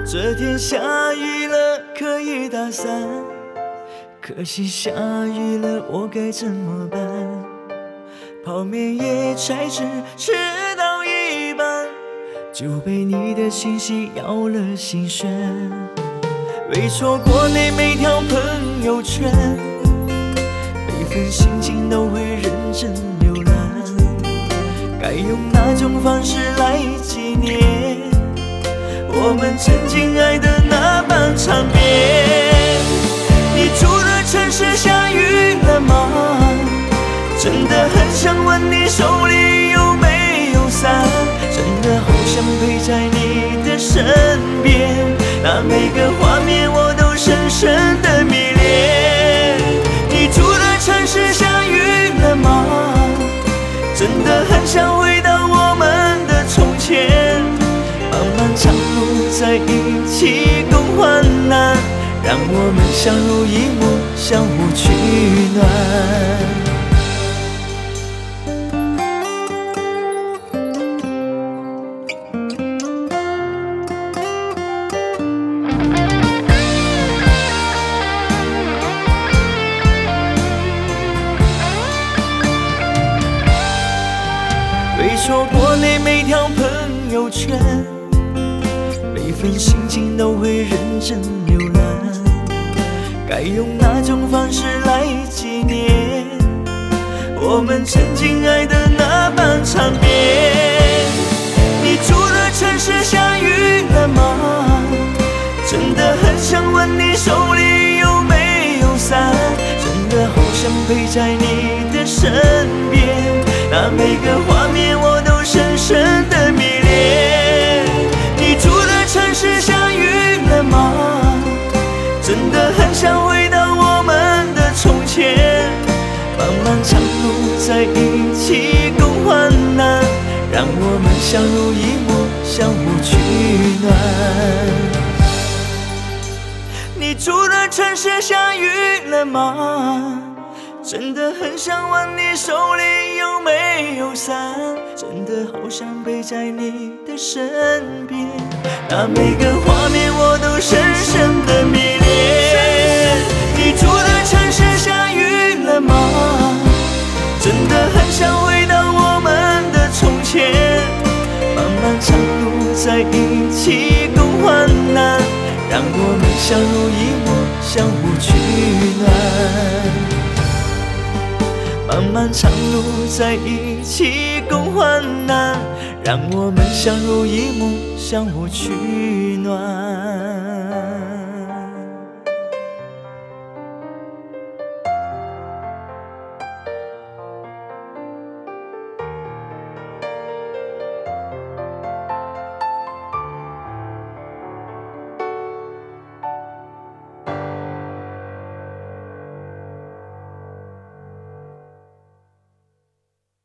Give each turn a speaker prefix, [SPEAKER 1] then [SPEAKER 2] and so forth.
[SPEAKER 1] 这天下雨了，可以打伞，可惜下雨了，我该怎么办？泡面也才只吃到一半，就被你的信息要了心弦。没错过你每条朋友圈，每份心情都会认真浏览，该用哪种方式来纪念我们曾经爱的那般缠绵？你住的城市下雨了吗？真的很想问你手里有没有伞，真的好想陪在你的身边，那每个画面我都深深的迷恋。你住的城市下雨了吗？真的很想回到我们的从前，漫漫长路在一起共患难，让我们相濡以沫，相互取暖。没错过你每条朋友圈，每份心情都会认真浏览，该用哪种方式来纪念我们曾经爱的那般缠绵？你住的城市下雨了吗？真的很想问你手里有没有伞，真的好想陪在你的身边，那每个画面我都深深的迷恋。你住的城市下雨了吗？真的很想回到我们的从前，漫漫长路在一起共患难，让我们相濡以沫，相互取暖。你住的城市下雨了吗？真的很想问你手里有没有伞，真的好想陪在你的身边，那每个画面我都深深的迷恋。你住的城市下雨了吗？真的很想回到我们的从前，漫漫长路在一起共患难，让我们相濡以沫，相互取暖。漫漫长路在一起共患难，让我们相濡以沫，相互取暖。